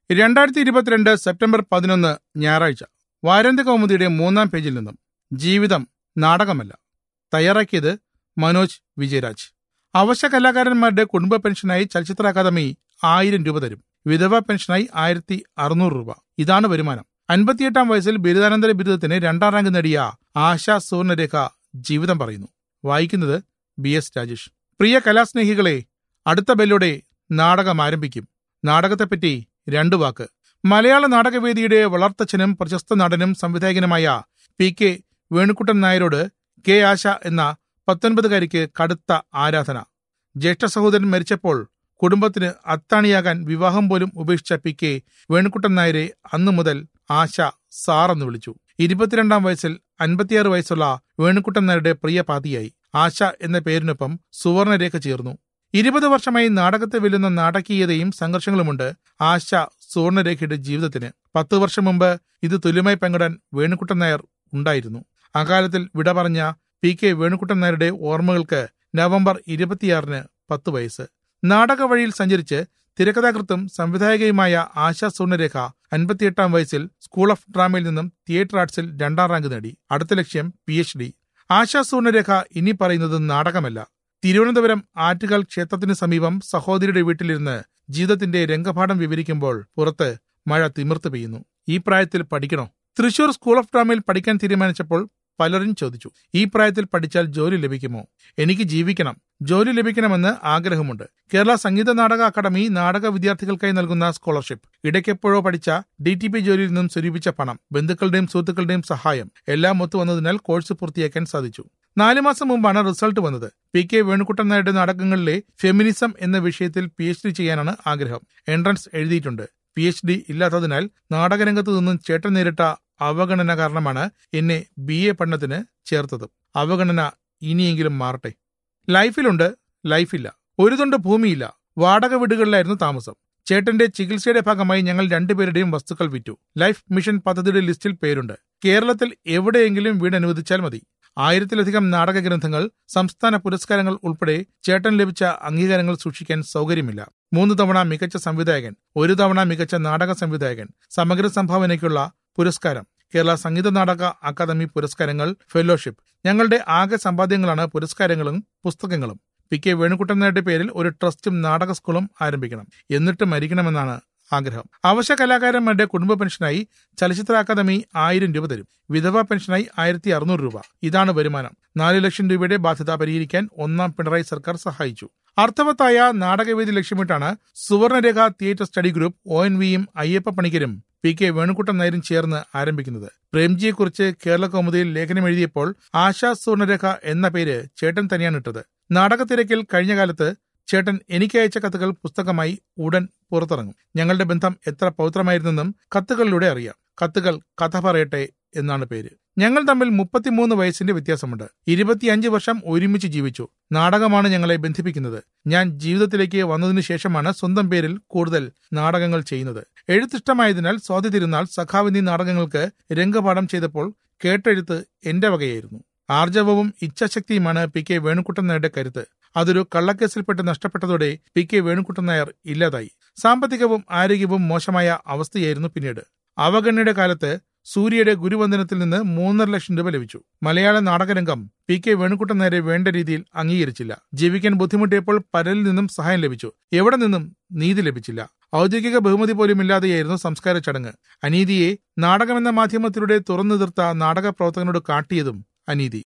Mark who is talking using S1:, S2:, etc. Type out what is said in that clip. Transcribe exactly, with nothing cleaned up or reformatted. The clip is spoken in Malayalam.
S1: രണ്ടായിരത്തി ഇരുപത്തിരണ്ട് സെപ്റ്റംബർ പതിനൊന്ന് ഞായറാഴ്ച. വാരാന്ത്യ കൗമുദിയുടെ മൂന്നാം പേജിൽ നിന്നും ജീവിതം നാടകമല്ല. തയ്യാറാക്കിയത് മനോജ് വിജയരാജ്. അവശ്യ കലാകാരന്മാരുടെ കുടുംബ പെൻഷനായി ചലച്ചിത്ര അക്കാദമി ആയിരം രൂപ തരും. വിധവ പെൻഷനായി ആയിരത്തി അറുന്നൂറ് രൂപ. ഇതാണ് വരുമാനം. അൻപത്തിയെട്ടാം വയസ്സിൽ ബിരുദാനന്തര ബിരുദത്തിന് രണ്ടാം റാങ്ക് നേടിയ ആശ സുവർണരേഖ ജീവിതം പറയുന്നു. വായിക്കുന്നത് ബി എസ് രാജേഷ്. പ്രിയ കലാസ്നേഹികളെ, അടുത്ത ബെല്ലോടെ നാടകം ആരംഭിക്കും. നാടകത്തെപ്പറ്റി രണ്ടു വാക്ക്. മലയാള നാടകവേദിയുടെ വളർത്തച്ഛനും പ്രശസ്ത നടനും സംവിധായകനുമായ പി കെ വേണുക്കുട്ടൻ നായരോട് കെ ആശ എന്ന പത്തൊൻപതുകാരിക്ക് കടുത്ത ആരാധന. ജ്യേഷ്ഠ സഹോദരൻ മരിച്ചപ്പോൾ കുടുംബത്തിന് അത്താണിയാകാൻ വിവാഹം പോലും ഉപേക്ഷിച്ച പി കെ വേണുക്കുട്ടൻ നായരെ അന്നു മുതൽ ആശ സാർ എന്ന് വിളിച്ചു. ഇരുപത്തിരണ്ടാം വയസ്സിൽ അൻപത്തിയാറ് വയസ്സുള്ള വേണുക്കുട്ടൻ നായരുടെ പ്രിയ പാതിയായി. ആശ എന്ന പേരിനൊപ്പം സുവർണരേഖ ചേർന്നു. ഇരുപത് വർഷമായി നാടകത്തെ വെല്ലുന്ന നാടകീയതയും സംഘർഷങ്ങളുമുണ്ട് ആശ സുവർണരേഖയുടെ ജീവിതത്തിന്. പത്ത് വർഷം മുമ്പ് ഇത് തുല്യമായി പങ്കിടാൻ വേണുക്കുട്ടൻ നായർ ഉണ്ടായിരുന്നു. അകാലത്തിൽ വിട പറഞ്ഞ പി കെ വേണുക്കുട്ടൻ നായരുടെ ഓർമ്മകൾക്ക് നവംബർ ഇരുപത്തിയാറിന് പത്ത് വയസ്സ്. നാടക വഴിയിൽ സഞ്ചരിച്ച് തിരക്കഥാകൃത്തും സംവിധായകയുമായ ആശ സുവർണരേഖ അൻപത്തിയെട്ടാം വയസ്സിൽ സ്കൂൾ ഓഫ് ഡ്രാമയിൽ നിന്നും തിയേറ്റർ ആർട്സിൽ രണ്ടാം റാങ്ക് നേടി. അടുത്ത ലക്ഷ്യം P H D. Asha Suvarnarekha ഇനി പറയുന്നത് നാടകമല്ല. തിരുവനന്തപുരം ആറ്റുകാൽ ക്ഷേത്രത്തിന് സമീപം സഹോദരിയുടെ വീട്ടിലിരുന്ന് ജീവിതത്തിന്റെ രംഗപാഠം വിവരിക്കുമ്പോൾ പുറത്ത് മഴ തിമിർത്ത് പെയ്യുന്നു. ഈ പ്രായത്തിൽ പഠിക്കണോ? തൃശൂർ സ്കൂൾ ഓഫ് ഡ്രാമയിൽ പഠിക്കാൻ തീരുമാനിച്ചപ്പോൾ പലരും ചോദിച്ചു, ഈ പ്രായത്തിൽ പഠിച്ചാൽ ജോലി ലഭിക്കുമോ? എനിക്ക് ജീവിക്കണം, ജോലി ലഭിക്കണമെന്ന് ആഗ്രഹമുണ്ട്. കേരള സംഗീത നാടക അക്കാദമി നാടക വിദ്യാർത്ഥികൾക്കായി നൽകുന്ന സ്കോളർഷിപ്പ്, ഇടയ്ക്കെപ്പോഴോ പഠിച്ച ഡി ടി പി ജോലിയിൽ നിന്നും സ്വരൂപിച്ച പണം, ബന്ധുക്കളുടെയും സുഹൃത്തുക്കളുടെയും സഹായം എല്ലാം ഒത്തുവന്നതിനാൽ കോഴ്സ് പൂർത്തിയാക്കാൻ സാധിച്ചു. നാലു മാസം മുമ്പാണ് റിസൾട്ട് വന്നത്. പി കെ വേണുക്കുട്ടൻ നായരുടെ നാടകങ്ങളിലെ ഫെമിനിസം എന്ന വിഷയത്തിൽ പി എച്ച് ഡി ചെയ്യാനാണ് ആഗ്രഹം. എൻട്രൻസ് എഴുതിയിട്ടുണ്ട്. പി എച്ച് ഡി ഇല്ലാത്തതിനാൽ നാടകരംഗത്തു നിന്നും ചേട്ടൻ നേരിട്ട അവഗണന കാരണമാണ് എന്നെ ബി എ പഠനത്തിന് ചേർത്തത്. അവഗണന ഇനിയെങ്കിലും മാറട്ടെ. ലൈഫിലുണ്ട്, ലൈഫില്ല. ഒരു തുണ്ട് ഭൂമിയില്ല. വാടക വീടുകളിലായിരുന്നു താമസം. ചേട്ടന്റെ ചികിത്സയുടെ ഭാഗമായി ഞങ്ങൾ രണ്ടുപേരുടെയും വസ്തുക്കൾ വിറ്റു. ലൈഫ് മിഷൻ പദ്ധതിയുടെ ലിസ്റ്റിൽ പേരുണ്ട്. കേരളത്തിൽ എവിടെയെങ്കിലും വീട് അനുവദിച്ചാൽ മതി. ആയിരത്തിലധികം നാടക ഗ്രന്ഥങ്ങൾ, സംസ്ഥാന പുരസ്കാരങ്ങൾ ഉൾപ്പെടെ ചേട്ടൻ ലഭിച്ച അംഗീകാരങ്ങൾ സൂക്ഷിക്കാൻ സൗകര്യമില്ല. മൂന്ന് തവണ മികച്ച സംവിധായകൻ, ഒരു തവണ മികച്ച നാടക സംവിധായകൻ, സമഗ്ര സംഭാവനയ്ക്കുള്ള പുരസ്കാരം, കേരള സംഗീത നാടക അക്കാദമി പുരസ്കാരങ്ങൾ, ഫെലോഷിപ്പ്. ഞങ്ങളുടെ ആകെ സമ്പാദ്യങ്ങളാണ് പുരസ്കാരങ്ങളും പുസ്തകങ്ങളും. പി കെ വേണുക്കുട്ടൻ നായരുടെ പേരിൽ ഒരു ട്രസ്റ്റും നാടക സ്കൂളും ആരംഭിക്കണം. എന്നിട്ട് മരിക്കണമെന്നാണ് ആഗ്രഹം. അവശ്യ കലാകാരന്മാരുടെ കുടുംബ പെൻഷനായി ചലച്ചിത്ര അക്കാദമി ആയിരം രൂപ തരും. വിധവ പെൻഷനായി ആയിരത്തി അറുന്നൂറ് രൂപ. ഇതാണ് വരുമാനം. നാല് ലക്ഷം രൂപയുടെ ബാധ്യത പരിഹരിക്കാൻ ഒന്നാം പിണറായി സർക്കാർ സഹായിച്ചു. അർത്ഥവത്തായ നാടകവേദി ലക്ഷ്യമിട്ടാണ് Suvarnarekha theatre study group O N വിയും അയ്യപ്പ പണിക്കരും പി കെ വേണുക്കുട്ടൻ നായരും ചേർന്ന് ആരംഭിക്കുന്നത്. പ്രേംജിയെക്കുറിച്ച് കേരള കൗമുദിയിൽ ലേഖനം എഴുതിയപ്പോൾ ആശ സുവർണരേഖ എന്ന പേര് ചേട്ടൻ തന്നെയാണ് ഇട്ടത്. നാടകത്തിരക്കിൽ കഴിഞ്ഞ കാലത്ത് ചേട്ടൻ എനിക്ക് അയച്ച കത്തുകൾ പുസ്തകമായി ഉടൻ പുറത്തിറങ്ങും. ഞങ്ങളുടെ ബന്ധം എത്ര പൗത്രമായിരുന്നെന്നും കത്തുകളിലൂടെ അറിയാം. കത്തുകൾ കഥ പറയട്ടെ എന്നാണ് പേര്. ഞങ്ങൾ തമ്മിൽ മുപ്പത്തിമൂന്ന് വയസ്സിന്റെ വ്യത്യാസമുണ്ട്. ഇരുപത്തിയഞ്ച് വർഷം ഒരുമിച്ച് ജീവിച്ചു. നാടകമാണ് ഞങ്ങളെ ബന്ധിപ്പിക്കുന്നത്. ഞാൻ ജീവിതത്തിലേക്ക് വന്നതിനു ശേഷമാണ് സ്വന്തം പേരിൽ കൂടുതൽ നാടകങ്ങൾ ചെയ്യുന്നത്. എഴുത്തിഷ്ടമായതിനാൽ സ്വാതി തിരുനാൾ, സഖാവിന്നി നാടകങ്ങൾക്ക് രംഗപാഠം ചെയ്തപ്പോൾ കേട്ടെഴുത്ത് എന്റെ വകയായിരുന്നു. ആർജവവും ഇച്ഛാശക്തിയുമാണ് പി കെ വേണുക്കുട്ടൻ നായരുടെ കരുത്ത്. അതൊരു കള്ളക്കേസിൽപ്പെട്ട് നഷ്ടപ്പെട്ടതോടെ പി കെ വേണുക്കുട്ടൻ നായർ ഇല്ലാതായി. സാമ്പത്തികവും ആരോഗ്യവും മോശമായ അവസ്ഥയായിരുന്നു പിന്നീട്. അവഗണനയുടെ കാലത്ത് സൂര്യയുടെ ഗുരുവന്ദനത്തിൽ നിന്ന് മൂന്നര ലക്ഷം രൂപ ലഭിച്ചു. മലയാള നാടകരംഗം പി കെ വേണുക്കുട്ടൻ നായരെ വേണ്ട രീതിയിൽ അംഗീകരിച്ചില്ല. ജീവിക്കാൻ ബുദ്ധിമുട്ടിയപ്പോൾ പലരിൽ നിന്നും സഹായം ലഭിച്ചു. എവിടെ നിന്നും നീതി ലഭിച്ചില്ല. ഔദ്യോഗിക ബഹുമതി പോലും ഇല്ലാതെയായിരുന്നു സംസ്കാര ചടങ്ങ്. അനീതിയെ നാടകമെന്ന മാധ്യമത്തിലൂടെ തുറന്നു തീർത്ത നാടക പ്രവർത്തകനോട് കാട്ടിയതും അനീതി.